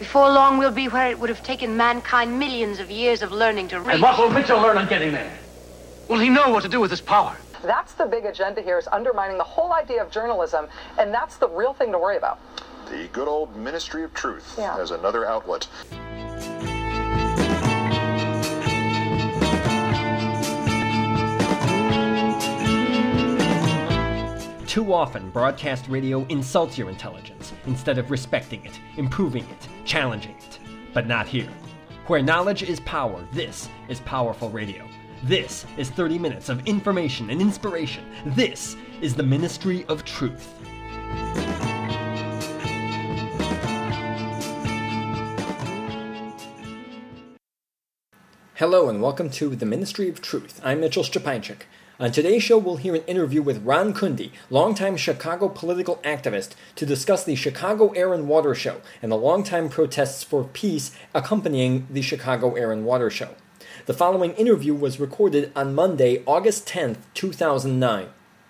Before long, we'll be where it would have taken mankind millions of years of learning to reach. And what will Mitchell learn on getting there? Will he know what to do with his power? That's the big agenda here, is undermining the whole idea of journalism, and that's the real thing to worry about. The good old Ministry of Truth as another outlet. Too often, broadcast radio insults your intelligence instead of respecting it, improving it, challenging it. But not here. Where knowledge is power, this is powerful radio. This is 30 minutes of information and inspiration. This is the Ministry of Truth. Hello and welcome to the Ministry of Truth. I'm Mitchell Szczepańczyk. On today's show, we'll hear an interview with Ron Kundy, longtime Chicago political activist, to discuss the Chicago Air and Water Show and the longtime protests for peace accompanying the Chicago Air and Water Show. The following interview was recorded on Monday, August 10th, 2009.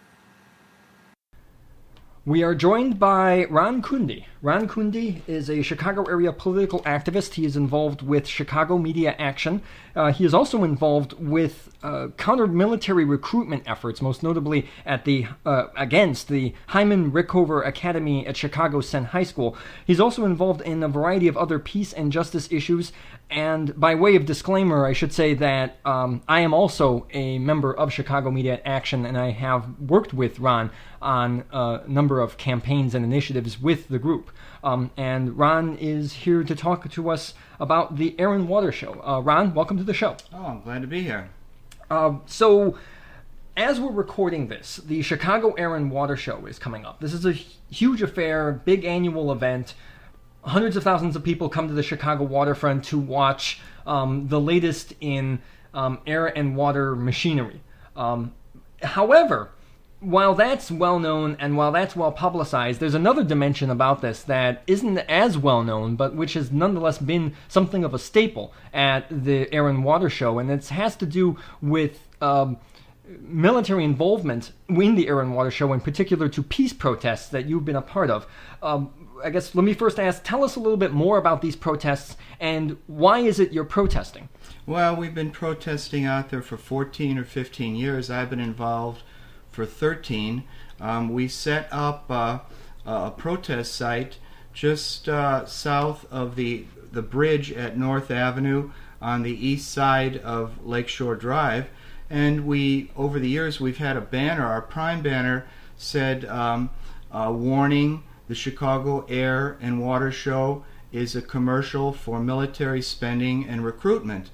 We are joined by Ron Kundy. Ron Kundy is a Chicago area political activist. He is involved with Chicago Media Action. He is also involved with counter-military recruitment efforts, most notably at the against the Hyman Rickover Academy at Chicago Senn High School. He's also involved in a variety of other peace and justice issues. And by way of disclaimer, I should say that I am also a member of Chicago Media Action, and I have worked with Ron on a number of campaigns and initiatives with the group. And Ron is here to talk to us about the Air and Water Show. Ron, welcome to the show. Oh, I'm glad to be here. So, as we're recording this, the Chicago Air and Water Show is coming up. This is a huge affair, big annual event. Hundreds of thousands of people come to the Chicago waterfront to watch the latest in air and water machinery. However, while that's well known and while that's well publicized, there's another dimension about this that isn't as well known, but which has nonetheless been something of a staple at the Air and Water Show, and it has to do with military involvement in the Air and Water Show, in particular to peace protests that you've been a part of. I guess let me first ask, tell us a little bit more about these protests and why is it you're protesting? Well, we've been protesting out there for 14 or 15 years. I've been involved for 13. We set up a protest site just south of the bridge at North Avenue on the east side of Lakeshore Drive. And over the years, we've had a banner. Our prime banner said, warning, the Chicago Air and Water Show is a commercial for military spending and recruitment.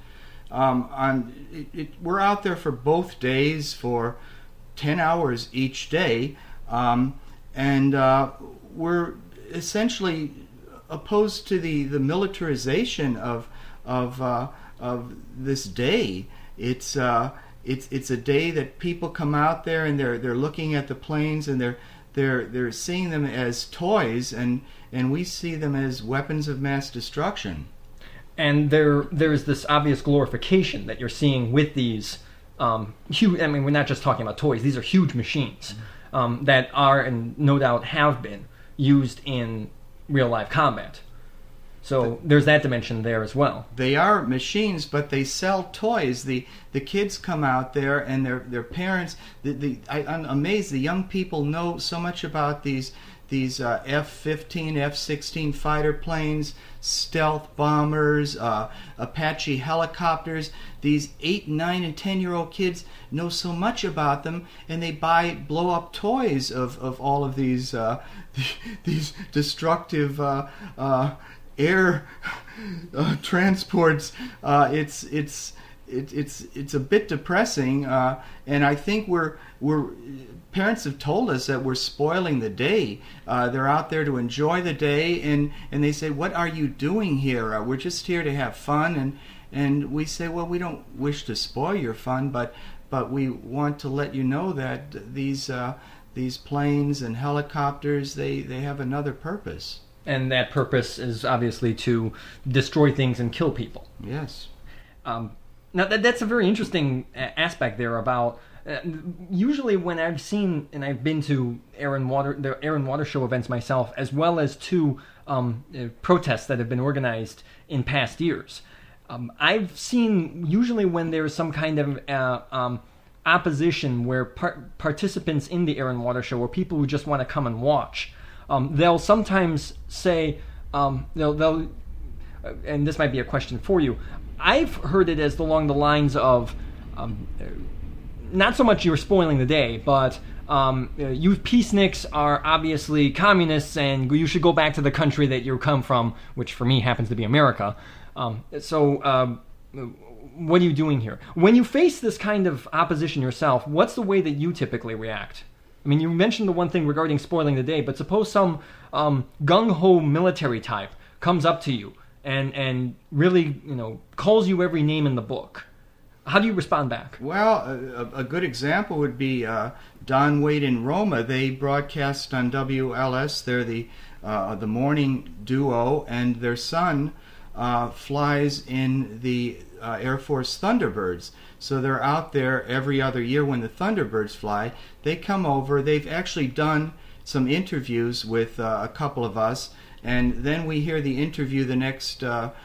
We're out there for both days for 10 hours each day, and we're essentially opposed to the militarization of this day. It's a day that people come out there and they're looking at the planes and they're seeing them as toys, and we see them as weapons of mass destruction. And there's this obvious glorification that you're seeing with these huge. I mean, we're not just talking about toys. These are huge machines that are, and no doubt have been, used in real life combat. So there's that dimension there as well. They are machines, but they sell toys. The kids come out there and their parents. I'm amazed. The young people know so much about these F-15, F-16 fighter planes, stealth bombers, Apache helicopters. These 8, 9, and 10-year-old kids know so much about them, and they buy blow-up toys of all of these destructive air transports. It's a bit depressing, and I think we're parents have told us that we're spoiling the day. They're out there to enjoy the day, and they say, "What are you doing here? We're just here to have fun." And we say, "Well, we don't wish to spoil your fun, but we want to let you know that these planes and helicopters they have another purpose." And that purpose is obviously to destroy things and kill people. Yes. Now, that's a very interesting aspect there about Usually when I've seen, and I've been to the Air and Water Show events myself, as well as to protests that have been organized in past years, I've seen usually when there's some kind of opposition where participants in the Air and Water Show, or people who just want to come and watch, they'll sometimes say, they'll and this might be a question for you, I've heard it as along the lines of, not so much you're spoiling the day, but you peaceniks are obviously communists and you should go back to the country that you come from, which for me happens to be America. So what are you doing here? When you face this kind of opposition yourself, what's the way that you typically react? I mean, you mentioned the one thing regarding spoiling the day, but suppose some gung-ho military type comes up to you and really, calls you every name in the book. How do you respond back? Well, a good example would be Don Wade in Roma. They broadcast on WLS. They're the morning duo, and their son flies in the Air Force Thunderbirds. So they're out there every other year when the Thunderbirds fly. They come over. They've actually done some interviews with a couple of us, and then we hear the interview the next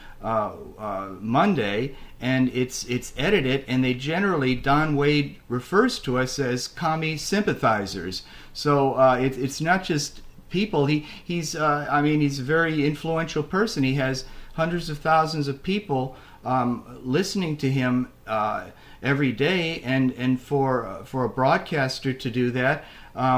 Monday, and it's edited, and they generally, Don Wade refers to us as commie sympathizers. So it's not just people. He's a very influential person. He has hundreds of thousands of people listening to him every day, and for a broadcaster to do that,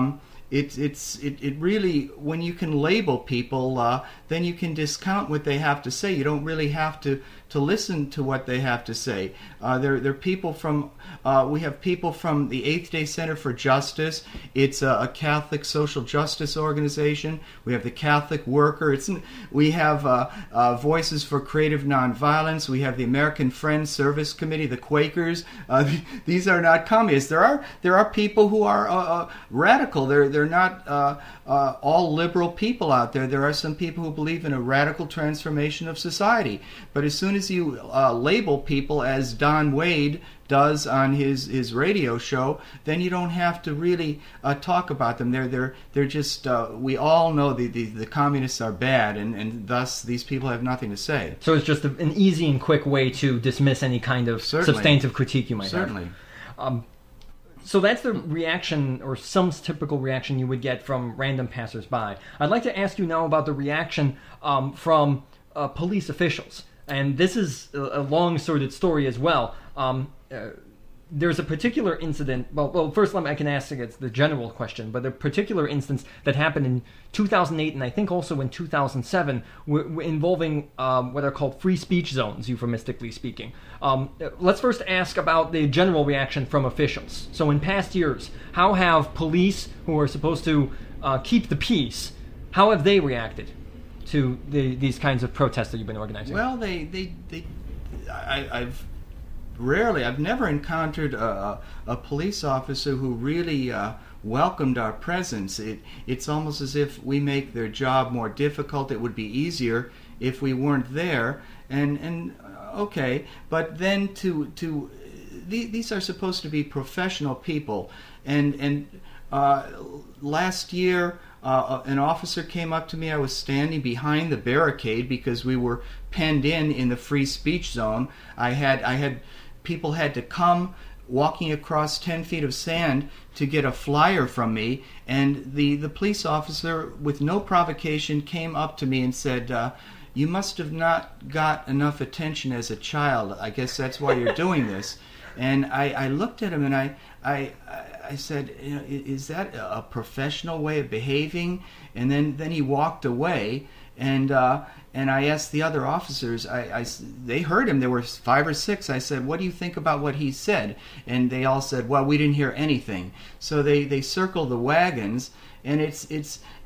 it really, when you can label people, then you can discount what they have to say. You don't really have to listen to what they have to say. They're people from, we have people from the Eighth Day Center for Justice. It's a Catholic social justice organization. We have the Catholic Worker. We have Voices for Creative Nonviolence. We have the American Friends Service Committee, the Quakers. These are not communists. There are people who are radical. They're not all liberal people out there. There are some people who believe in a radical transformation of society. But as soon as you label people as Don Wade does on his radio show, then you don't have to really talk about them. They're just we all know the communists are bad, and thus these people have nothing to say. So it's just an easy and quick way to dismiss any kind of substantive critique you might have. Certainly. So that's the reaction, or some typical reaction you would get from random passersby. I'd like to ask you now about the reaction from police officials. And this is a long, sordid story as well. There's a particular incident, well, first I can ask the general question, but a particular instance that happened in 2008 and I think also in 2007 involving what are called free speech zones, euphemistically speaking. Let's first ask about the general reaction from officials. So in past years, how have police, who are supposed to keep the peace, how have they reacted to these kinds of protests that you've been organizing? Well, I've never encountered a police officer who really welcomed our presence. It's almost as if we make their job more difficult. It would be easier if we weren't there. And okay, but then these are supposed to be professional people. And last year, an officer came up to me. I was standing behind the barricade because we were penned in the free speech zone. I had people had to come walking across 10 feet of sand to get a flyer from me, and the police officer, with no provocation, came up to me and said, you must have not got enough attention as a child. I guess that's why you're doing this. And I looked at him and I said, is that a professional way of behaving? And then he walked away, and I asked the other officers, they heard him, there were 5 or 6. I said, what do you think about what he said? And they all said, well, we didn't hear anything. So they circled the wagons, and it's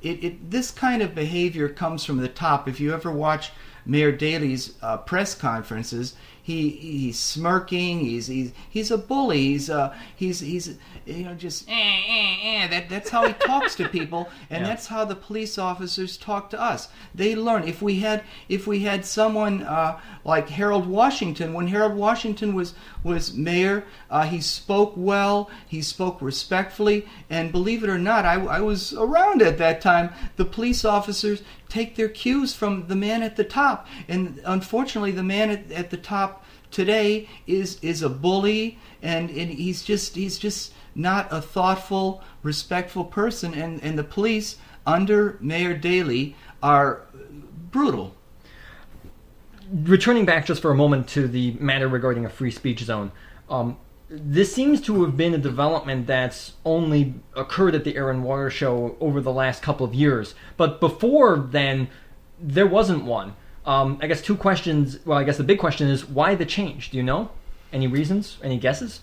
this kind of behavior comes from the top. If you ever watch Mayor Daley's press conferences, he's smirking. He's a bully. He's just that's how he talks to people, and that's how the police officers talk to us. They learn. If we had someone like Harold Washington, when Harold Washington was mayor, he spoke well. He spoke respectfully, and believe it or not, I was around at that time. The police officers take their cues from the man at the top, and unfortunately, the man at the top today is a bully, and he's just not a thoughtful, respectful person, and the police under Mayor Daley are brutal. Returning back just for a moment to the matter regarding a free speech zone, this seems to have been a development that's only occurred at the Air and Water Show over the last couple of years. But before then, there wasn't one. I guess two questions. Well, I guess the big question is, why the change? Do you know? Any reasons? Any guesses?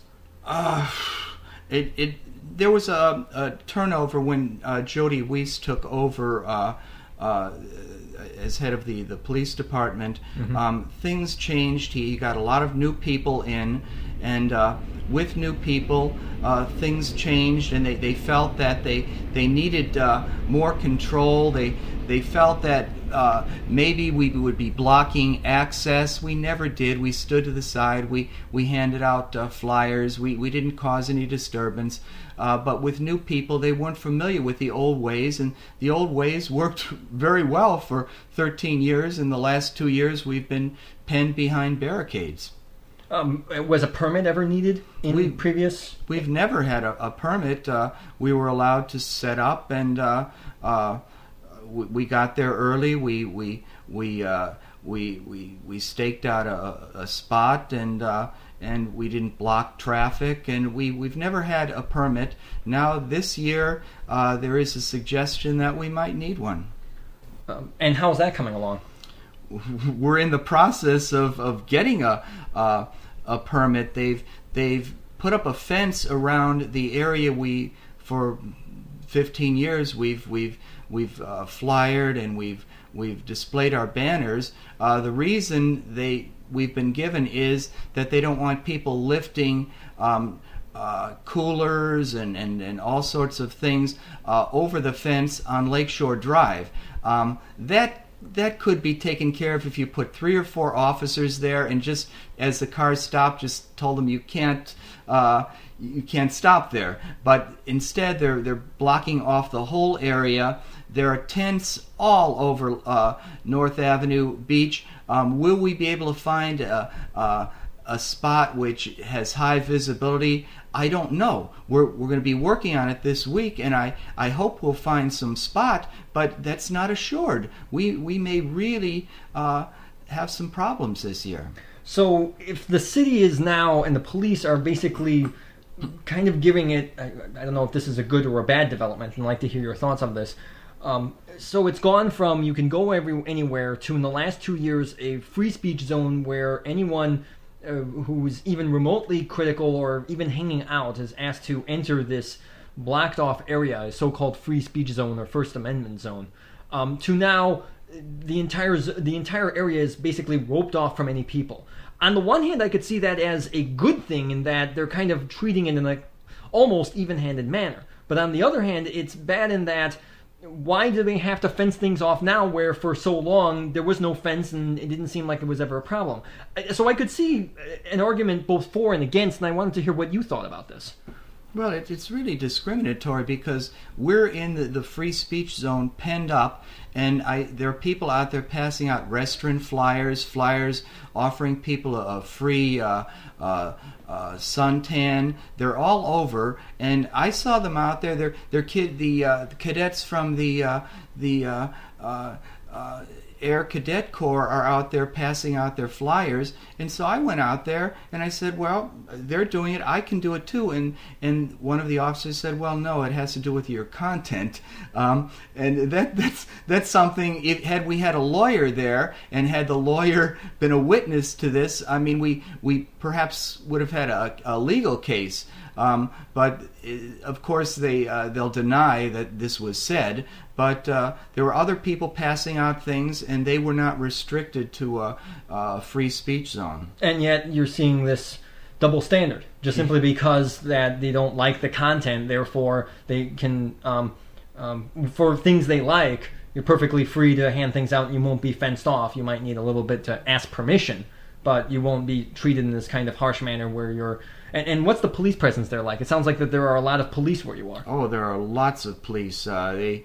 There was a turnover when Jody Weiss took over as head of the police department. Mm-hmm. Things changed. He got a lot of new people in, and with new people, things changed, and they felt that they needed more control. They felt that maybe we would be blocking access. We never did. We stood to the side. We handed out flyers. We didn't cause any disturbance. But with new people, they weren't familiar with the old ways, and the old ways worked very well for 13 years. In the last 2 years, we've been penned behind barricades. Was a permit ever needed in previous? We've never had a permit. We were allowed to set up, and we got there early. We staked out a spot, and we didn't block traffic, and we've never had a permit. Now this year, there is a suggestion that we might need one. And how's that coming along? We're in the process of getting a permit. They've put up a fence around the area. For 15 years we've flyered and we've displayed our banners. The reason we've been given is that they don't want people lifting coolers and all sorts of things over the fence on Lakeshore Drive. That could be taken care of if you put 3 or 4 officers there, and just as the cars stop, just told them you can't stop there. But instead, they're blocking off the whole area. There are tents all over North Avenue Beach. Will we be able to find a spot which has high visibility? I don't know. We're going to be working on it this week, and I hope we'll find some spot, but that's not assured. We may really have some problems this year. So if the city is now, and the police are basically kind of giving it, I don't know if this is a good or a bad development, and I'd like to hear your thoughts on this. So it's gone from you can go anywhere to, in the last 2 years, a free speech zone where anyone who's even remotely critical or even hanging out is asked to enter this blocked off area, a so-called free speech zone or First Amendment zone, to now the entire area is basically roped off from any people. On the one hand, I could see that as a good thing in that they're kind of treating it in an almost even-handed manner. But on the other hand, it's bad in that why do they have to fence things off now where for so long there was no fence and it didn't seem like it was ever a problem? So I could see an argument both for and against, and I wanted to hear what you thought about this. Well, it's really discriminatory because we're in the free speech zone penned up, and there are people out there passing out restaurant flyers offering people a free suntan. They're all over, and I saw them out there. The cadets from the Air Cadet Corps are out there passing out their flyers, and so I went out there and I said, well, they're doing it, I can do it too. And one of the officers said, well, no, it has to do with your content. And that's something. Had we had a lawyer there and had the lawyer been a witness to this, I mean, we perhaps would have had a legal case. But of course they'll deny that this was said. But there were other people passing out things, and they were not restricted to a free speech zone. And yet you're seeing this double standard, just simply because that they don't like the content, therefore they can, for things they like, you're perfectly free to hand things out and you won't be fenced off. You might need a little bit to ask permission, but you won't be treated in this kind of harsh manner where you're... And what's the police presence there like? It sounds like that there are a lot of police where you are. Oh, there are lots of police. They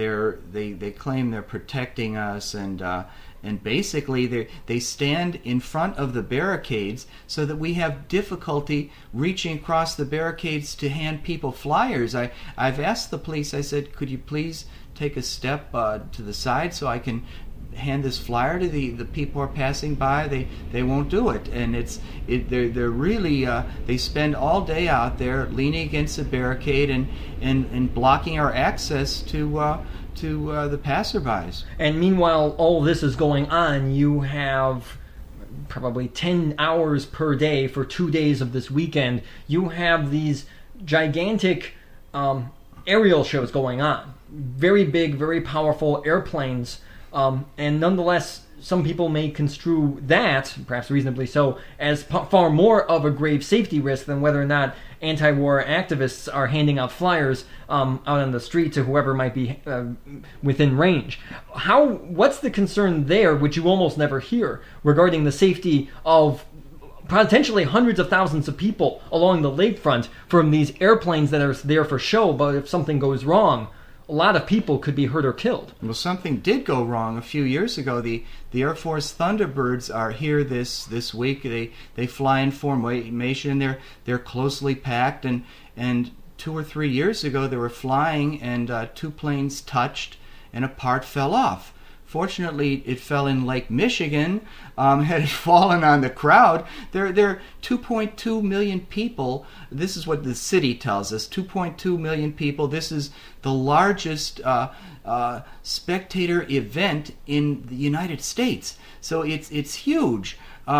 claim they're protecting us, and basically they stand in front of the barricades so that we have difficulty reaching across the barricades to hand people flyers. I've asked the police, I said, could you please take a step to the side so I can hand this flyer to the people who are passing by. They won't do it, and they're really they spend all day out there leaning against a barricade and blocking our access to the passerbys. And meanwhile, all this is going on. You have probably 10 hours per day for 2 days of this weekend. You have these gigantic aerial shows going on. Very big, very powerful airplanes. And nonetheless, some people may construe that, perhaps reasonably so, as far more of a grave safety risk than whether or not anti-war activists are handing out flyers out on the street to whoever might be within range. What's the concern there, which you almost never hear, regarding the safety of potentially hundreds of thousands of people along the lakefront from these airplanes that are there for show, but if something goes wrong, a lot of people could be hurt or killed. Well, something did go wrong a few years ago. The Air Force Thunderbirds are here this week. They fly in formation. They're closely packed, and 2 or 3 years ago they were flying, and 2 planes touched, and a part fell off. Fortunately, it fell in Lake Michigan. Had it fallen on the crowd, there are 2.2 million people. This is what the city tells us, 2.2 million people. This is the largest spectator event in the United States. So it's huge.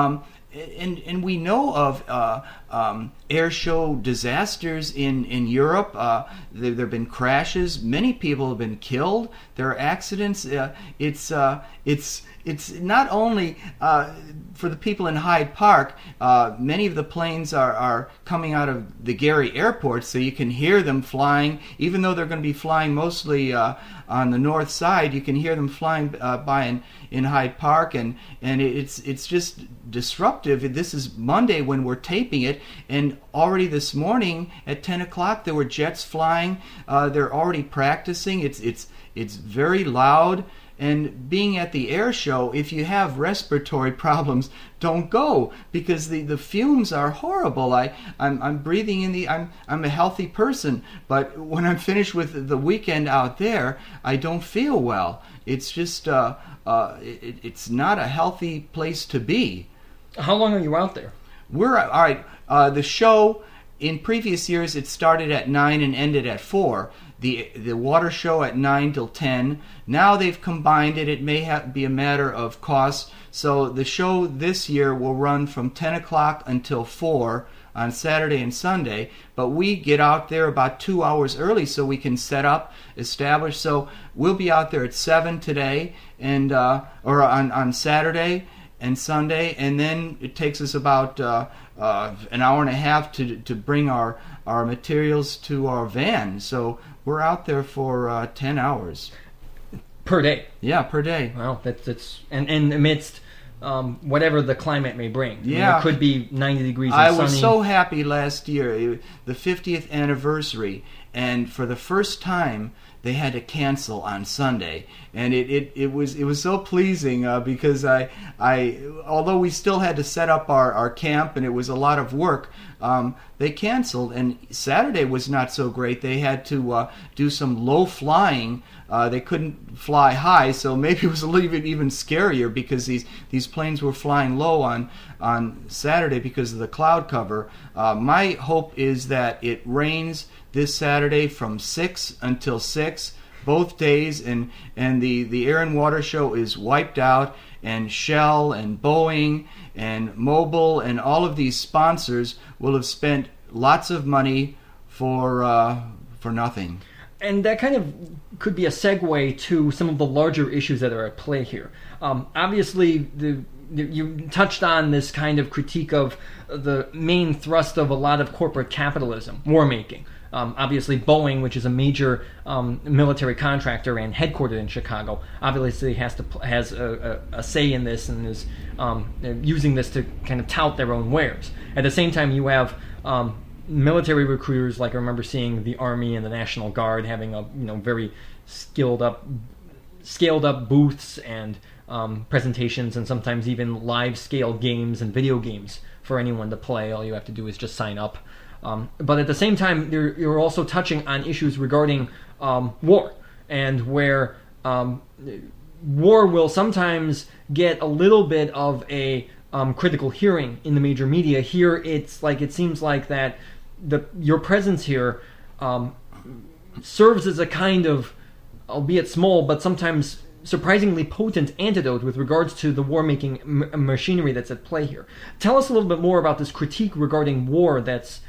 And we know of air show disasters in Europe. There have been crashes. Many people have been killed. There are accidents. It's not only for the people in Hyde Park. Many of the planes are coming out of the Gary Airport, so you can hear them flying. Even though they're going to be flying mostly on the north side, you can hear them flying by in Hyde Park, and it's just disruptive. This is Monday when we're taping it, and already this morning at 10 o'clock there were jets flying. They're already practicing. It's very loud. And being at the air show, if you have respiratory problems, don't go, because the fumes are horrible. I'm breathing in I'm a healthy person, but when I'm finished with the weekend out there, I don't feel well. It's just it's not a healthy place to be. How long are you out there? We're all right. The show in previous years, it started at 9 and ended at 4. The water show at 9 till 10. Now they've combined it. It may be a matter of cost. So the show this year will run from 10 o'clock until 4 on Saturday and Sunday. But we get out there about 2 hours early so we can set up, establish. So we'll be out there at 7 today, and or on Saturday and Sunday, and then it takes us about an hour and a half to bring our materials to our van. So we're out there for 10 hours. Per day? Yeah, per day. Well, that's and amidst whatever the climate may bring. Yeah. It could be 90 degrees and I sunny. was so happy last year, the 50th anniversary, and for the first time they had to cancel on Sunday, and it was so pleasing because I although we still had to set up our camp and it was a lot of work, they canceled, and Saturday was not so great. They had to do some low flying. They couldn't fly high, so maybe it was a little bit even scarier because these planes were flying low on Saturday because of the cloud cover. My hope is that it rains this Saturday from 6 until 6, both days, and the Air and Water Show is wiped out, and Shell and Boeing and Mobil and all of these sponsors will have spent lots of money for nothing. And that kind of could be a segue to some of the larger issues that are at play here. Obviously, you touched on this kind of critique of the main thrust of a lot of corporate capitalism, war making. Obviously, Boeing, which is a major military contractor and headquartered in Chicago, obviously has a say in this and is using this to kind of tout their own wares. At the same time, you have military recruiters, like I remember seeing the Army and the National Guard having a very scaled up booths and presentations, and sometimes even live scale games and video games for anyone to play. All you have to do is just sign up. But at the same time, you're also touching on issues regarding war, and where war will sometimes get a little bit of a critical hearing in the major media. Here, it seems like that your presence here serves as a kind of, albeit small, but sometimes surprisingly potent antidote with regards to the war-making machinery that's at play here. Tell us a little bit more about this critique regarding war that's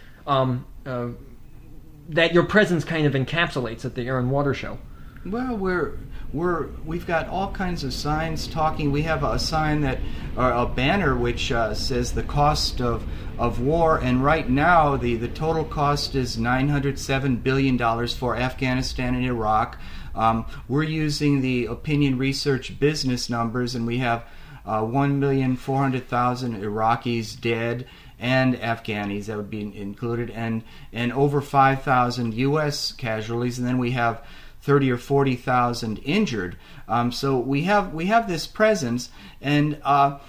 that your presence kind of encapsulates at the Air and Water Show. Well, we've got all kinds of signs talking. We have a sign or a banner which says the cost of war, and right now the total cost is $907 billion for Afghanistan and Iraq. We're using the Opinion Research business numbers, and we have 1,400,000 Iraqis dead, and Afghanis that would be included, and over 5,000 U.S. casualties, and then we have 30 or 40,000 injured. So we have this presence, and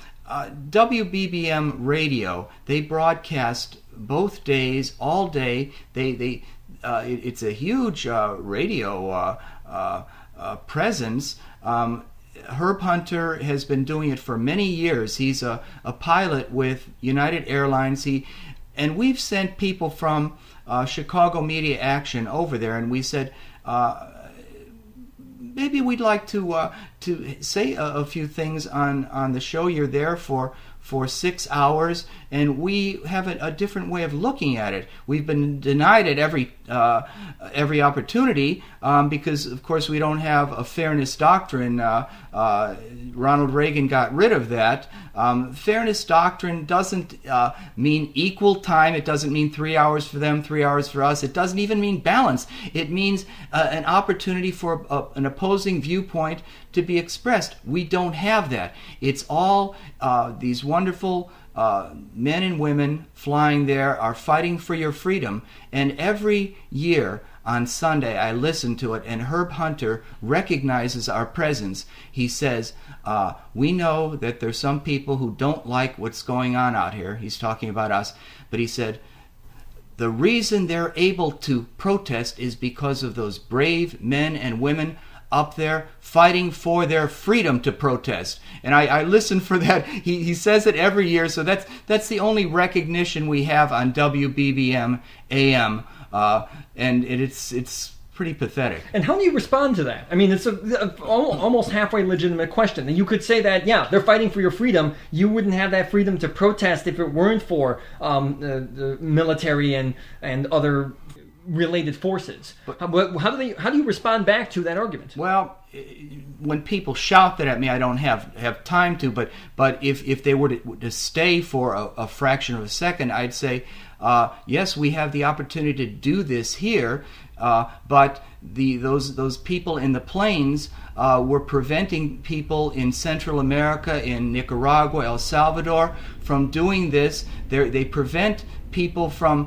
WBBM radio, they broadcast both days, all day. It's a huge radio presence. Herb Hunter has been doing it for many years. He's a pilot with United Airlines. And we've sent people from Chicago Media Action over there, and we said, maybe we'd like to say a few things on the show. You're there for 6 hours, and we have a different way of looking at it. We've been denied it every opportunity because, of course, we don't have a fairness doctrine. Ronald Reagan got rid of that. Fairness doctrine doesn't mean equal time. It doesn't mean 3 hours for them, 3 hours for us. It doesn't even mean balance. It means an opportunity for an opposing viewpoint to be expressed. We don't have that. It's all these wonderful men and women flying there are fighting for your freedom. And every year on Sunday I listen to it, and Herb Hunter recognizes our presence. He says, we know that there's some people who don't like what's going on out here. He's talking about us. But he said, the reason they're able to protest is because of those brave men and women up there fighting for their freedom to protest. And I listen for that. He says it every year, so that's the only recognition we have on WBBM AM, and it's pretty pathetic. And how do you respond to that? I mean, it's a almost halfway legitimate question. And you could say that, yeah, they're fighting for your freedom. You wouldn't have that freedom to protest if it weren't for the military and other related forces. How do you respond back to that argument? Well, when people shout that at me, I don't have time to. But if they were to stay for a fraction of a second, I'd say, yes, we have the opportunity to do this here. But those people in the plains were preventing people in Central America, in Nicaragua, El Salvador, from doing this. They prevent people from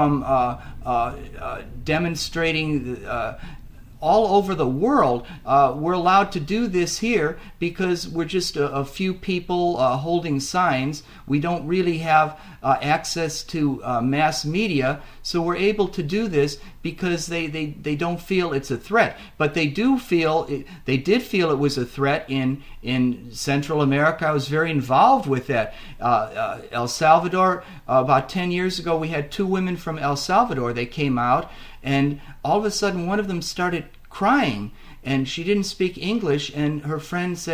demonstrating all over the world. We're allowed to do this here because we're just a few people holding signs. We don't really have access to mass media, so we're able to do this because they don't feel it's a threat. But they did feel it was a threat in Central America. I was very involved with that. El Salvador, about 10 years ago, we had 2 women from El Salvador. They came out, and all of a sudden one of them started crying, and she didn't speak English, and her friend said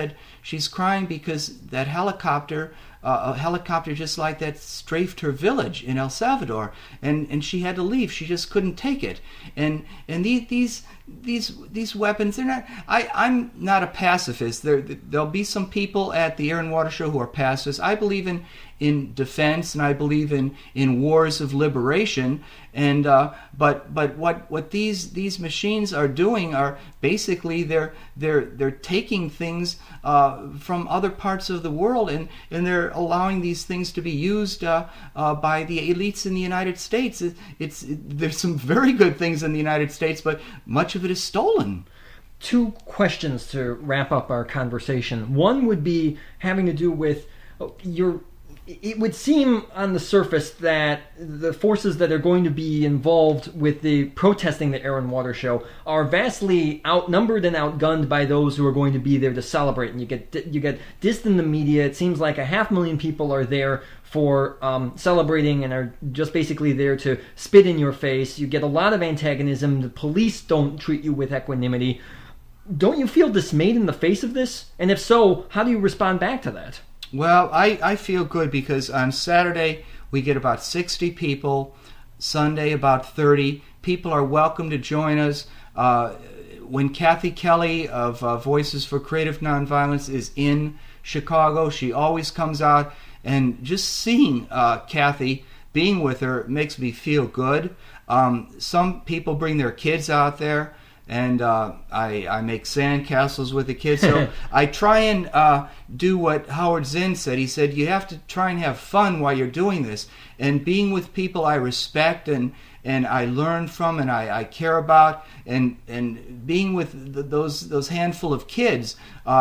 She's crying because that helicopter, a helicopter just like that, strafed her village in El Salvador, and she had to leave. She just couldn't take it. And these weapons, they're not. I'm not a pacifist. There'll be some people at the Air and Water Show who are pacifists. I believe in defense, and I believe in wars of liberation. And but what these machines are doing are basically they're taking things from other parts of the world, and they're allowing these things to be used by the elites in the United States. There's some very good things in the United States, but much of it is stolen. Two questions to wrap up our conversation. One would be having to do with it would seem on the surface that the forces that are going to be involved with the protesting the Air and Water Show are vastly outnumbered and outgunned by those who are going to be there to celebrate. And you get dissed in the media. It seems like 500,000 people are there for celebrating and are just basically there to spit in your face. You get a lot of antagonism. The police don't treat you with equanimity. Don't you feel dismayed in the face of this? And if so, how do you respond back to that? Well, I feel good because on Saturday we get about 60 people, Sunday about 30. People are welcome to join us. When Kathy Kelly of Voices for Creative Nonviolence is in Chicago, she always comes out, and just seeing Kathy, being with her, makes me feel good. Some people bring their kids out there, and I make sandcastles with the kids. So I try and do what Howard Zinn said. He said, you have to try and have fun while you're doing this. And being with people I respect and I learn from and I care about, and being with those handful of kids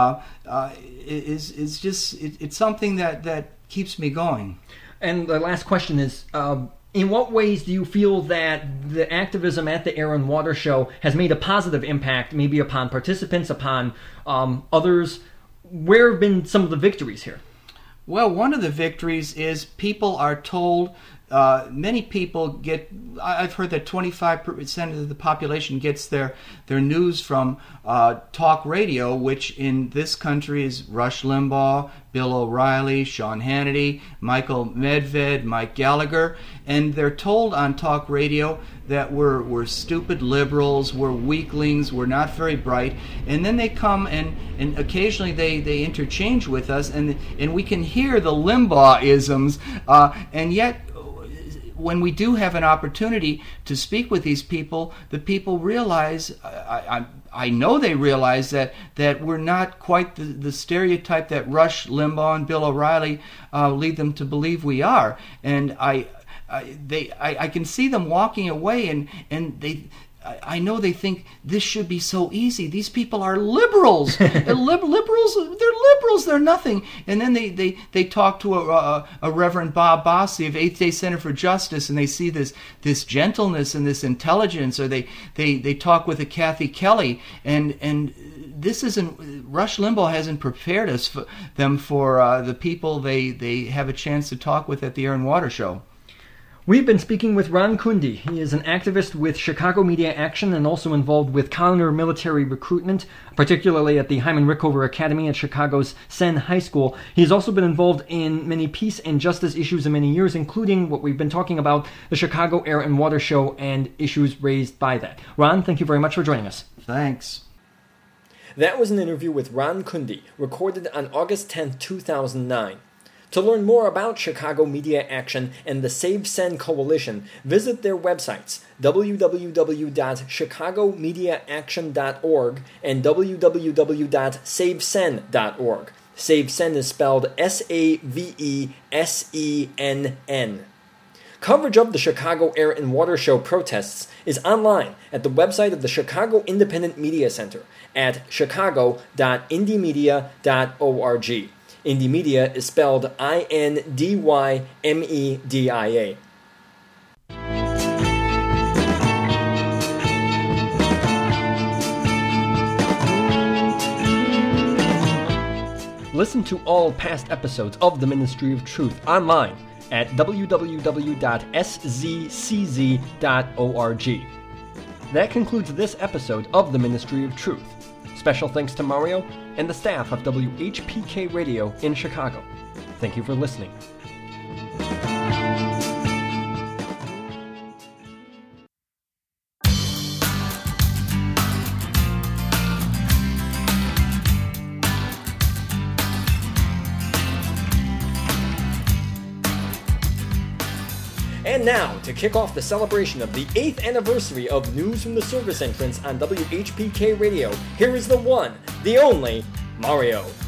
is just it's something that keeps me going. And the last question is, in what ways do you feel that the activism at the Air and Water Show has made a positive impact, maybe upon participants, upon others? Where have been some of the victories here? Well, one of the victories is people are told, many people get, I've heard that 25% of the population gets their news from talk radio, which in this country is Rush Limbaugh, Bill O'Reilly, Sean Hannity, Michael Medved, Mike Gallagher, and they're told on talk radio that we're stupid liberals, we're weaklings, we're not very bright, and then they come and occasionally they interchange with us, and we can hear the Limbaugh-isms, and yet when we do have an opportunity to speak with these people, the people realize, I know they realize that we're not quite the stereotype that Rush Limbaugh and Bill O'Reilly lead them to believe we are. And I can see them walking away, and I know they think this should be so easy. These people are liberals. Liberals, they're nothing. And then they talk to a Reverend Bob Bossie of Eighth Day Center for Justice, and they see this gentleness and this intelligence, or they talk with a Kathy Kelly, and this isn't, Rush Limbaugh hasn't prepared us for the people they have a chance to talk with at the Air and Water Show. We've been speaking with Ron Kunde. He is an activist with Chicago Media Action and also involved with counter military recruitment, particularly at the Hyman Rickover Academy at Chicago's Senn High School. He's also been involved in many peace and justice issues in many years, including what we've been talking about, the Chicago Air and Water Show and issues raised by that. Ron, thank you very much for joining us. Thanks. That was an interview with Ron Kunde, recorded on August 10, 2009. To learn more about Chicago Media Action and the Save Senn Coalition, visit their websites www.chicagomediaaction.org and www.savesenn.org. Save Senn is spelled SAVESENN. Coverage of the Chicago Air and Water Show protests is online at the website of the Chicago Independent Media Center at chicago.indiemedia.org. Indie Media is spelled INDYMEDIA. Listen to all past episodes of The Ministry of Truth online at www.szcz.org. That concludes this episode of The Ministry of Truth. Special thanks to Mario and the staff of WHPK Radio in Chicago. Thank you for listening. And now, to kick off the celebration of the 8th anniversary of News from the Service Entrance on WHPK Radio, here is the one, the only, Mario.